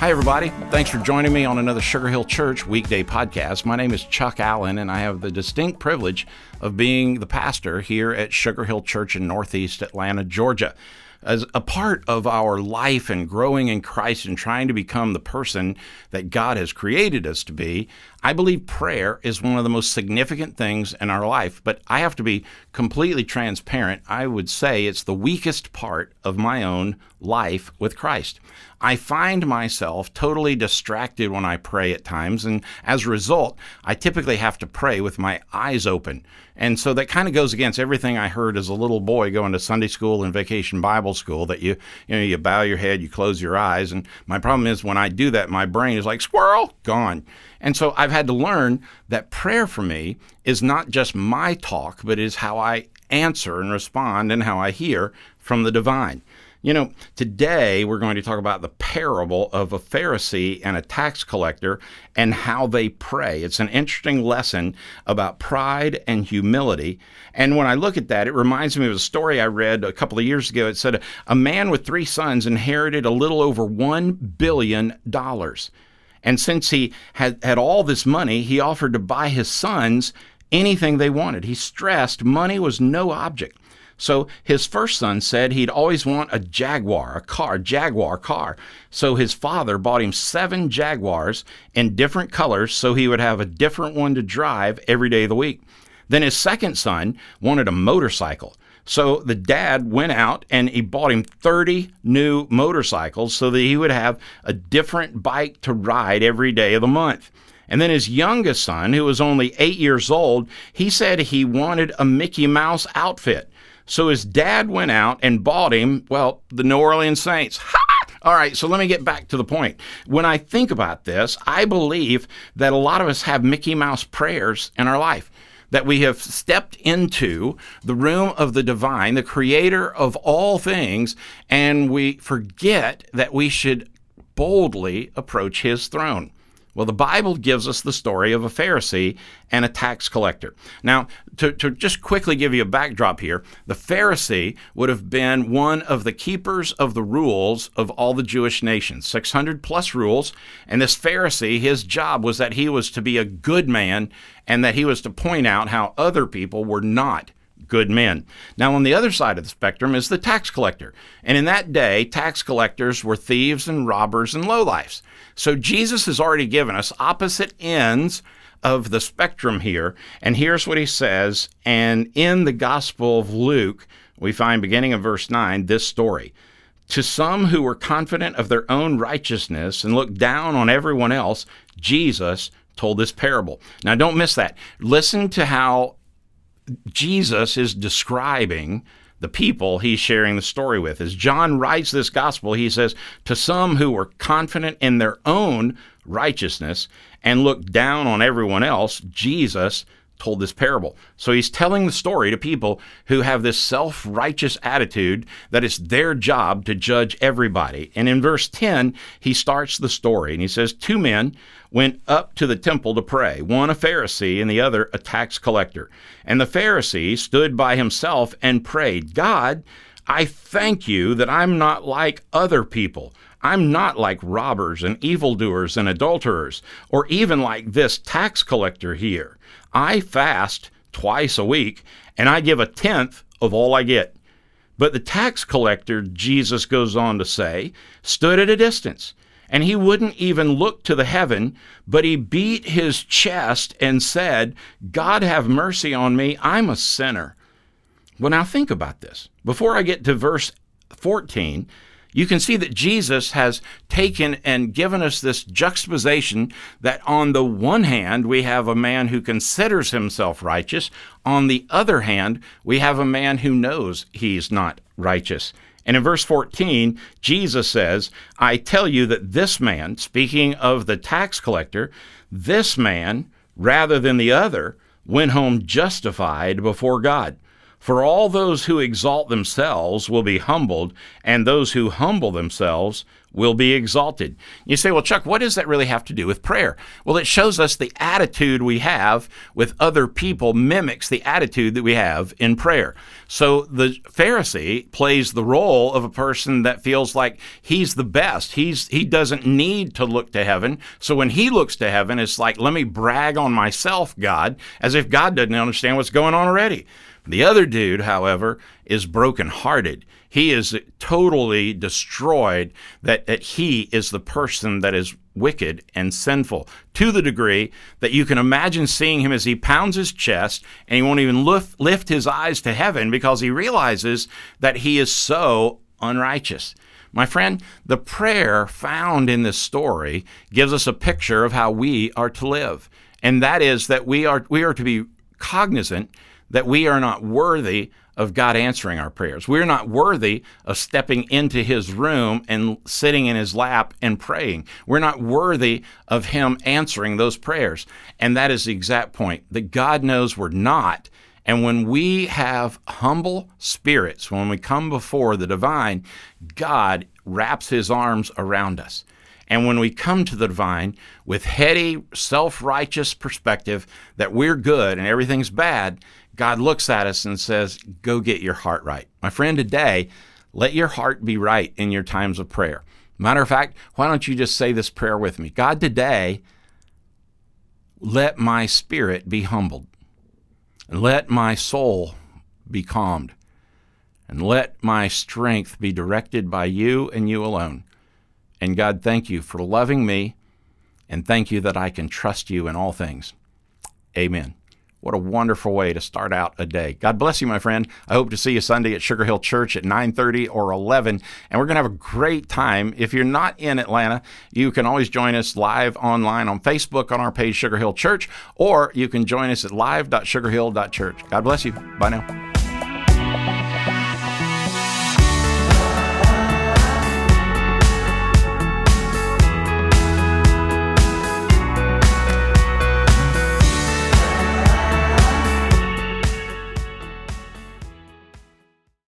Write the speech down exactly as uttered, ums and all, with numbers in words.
Hi, everybody. Thanks for joining me on another Sugar Hill Church weekday podcast. My name is Chuck Allen, and I have the distinct privilege of being the pastor here at Sugar Hill Church in Northeast Atlanta, Georgia. As a part of our life and growing in Christ and trying to become the person that God has created us to be, I believe prayer is one of the most significant things in our life. But I have to be completely transparent. I would say it's the weakest part of my own life with Christ. I find myself totally distracted when I pray at times, and as a result, I typically have to pray with my eyes open. And so that kind of goes against everything I heard as a little boy going to Sunday school and vacation Bible school, that you, you know, you bow your head, you close your eyes. And my problem is when I do that, my brain is like, squirrel, gone. And so I've had to learn that prayer for me is not just my talk, but is how I answer and respond and how I hear from the divine. You know, today we're going to talk about the parable of a Pharisee and a tax collector and how they pray. It's an interesting lesson about pride and humility. And when I look at that, it reminds me of a story I read a couple of years ago. It said a man with three sons inherited a little over one billion dollars. And since he had, had all this money, he offered to buy his sons anything they wanted. He stressed money was no object. So his first son said he'd always want a Jaguar, a car, Jaguar car. So his father bought him seven Jaguars in different colors so he would have a different one to drive every day of the week. Then his second son wanted a motorcycle. So the dad went out and he bought him thirty new motorcycles so that he would have a different bike to ride every day of the month. And then his youngest son, who was only eight years old, he said he wanted a Mickey Mouse outfit. So his dad went out and bought him, well, the New Orleans Saints. Ha! All right, so let me get back to the point. When I think about this, I believe that a lot of us have Mickey Mouse prayers in our life, that we have stepped into the room of the divine, the creator of all things, and we forget that we should boldly approach his throne. Well, the Bible gives us the story of a Pharisee and a tax collector. Now, to, to just quickly give you a backdrop here, the Pharisee would have been one of the keepers of the rules of all the Jewish nations, six hundred plus rules. And this Pharisee, his job was that he was to be a good man and that he was to point out how other people were not good men. Now, on the other side of the spectrum is the tax collector. And in that day, tax collectors were thieves and robbers and lowlifes. So Jesus has already given us opposite ends of the spectrum here. And here's what he says. And in the Gospel of Luke, we find, beginning in verse nine, this story. To some who were confident of their own righteousness and looked down on everyone else, Jesus told this parable. Now, don't miss that. Listen to how Jesus is describing the people he's sharing the story with. As John writes this gospel, he says, to some who were confident in their own righteousness and looked down on everyone else, Jesus told this parable. So he's telling the story to people who have this self-righteous attitude that it's their job to judge everybody. And in verse ten, he starts the story and he says, two men went up to the temple to pray, one a Pharisee and the other a tax collector. And the Pharisee stood by himself and prayed, God, I thank you that I'm not like other people. I'm not like robbers and evildoers and adulterers, or even like this tax collector here. I fast twice a week, and I give a tenth of all I get. But the tax collector, Jesus goes on to say, stood at a distance, and he wouldn't even look to the heaven, but he beat his chest and said, God have mercy on me, I'm a sinner. Well, now think about this. Before I get to verse fourteen, you can see that Jesus has taken and given us this juxtaposition that on the one hand, we have a man who considers himself righteous. On the other hand, we have a man who knows he's not righteous. And in verse fourteen, Jesus says, I tell you that this man, speaking of the tax collector, this man, rather than the other, went home justified before God. For all those who exalt themselves will be humbled, and those who humble themselves will be exalted. You say, well, Chuck, what does that really have to do with prayer? Well, it shows us the attitude we have with other people mimics the attitude that we have in prayer. So the Pharisee plays the role of a person that feels like he's the best. He's he doesn't need to look to heaven. So when he looks to heaven, it's like, let me brag on myself, God, as if God doesn't understand what's going on already. The other dude, however, is brokenhearted. He is totally destroyed that, that he is the person that is wicked and sinful, to the degree that you can imagine seeing him as he pounds his chest and he won't even lift, lift his eyes to heaven because he realizes that he is so unrighteous. My friend, the prayer found in this story gives us a picture of how we are to live. And that is that we are we are to be cognizant that we are not worthy of God answering our prayers. We're not worthy of stepping into his room and sitting in his lap and praying. We're not worthy of him answering those prayers. And that is the exact point, that God knows we're not. And when we have humble spirits, when we come before the divine, God wraps his arms around us. And when we come to the divine with heady, self-righteous perspective that we're good and everything's bad, God looks at us and says, go get your heart right. My friend, today, let your heart be right in your times of prayer. Matter of fact, why don't you just say this prayer with me? God, today, let my spirit be humbled, and let my soul be calmed, and let my strength be directed by you and you alone. And God, thank you for loving me, and thank you that I can trust you in all things. Amen. What a wonderful way to start out a day. God bless you, my friend. I hope to see you Sunday at Sugar Hill Church at nine thirty or eleven, and we're going to have a great time. If you're not in Atlanta, you can always join us live online on Facebook on our page, Sugar Hill Church, or you can join us at live dot sugar hill dot church. God bless you. Bye now.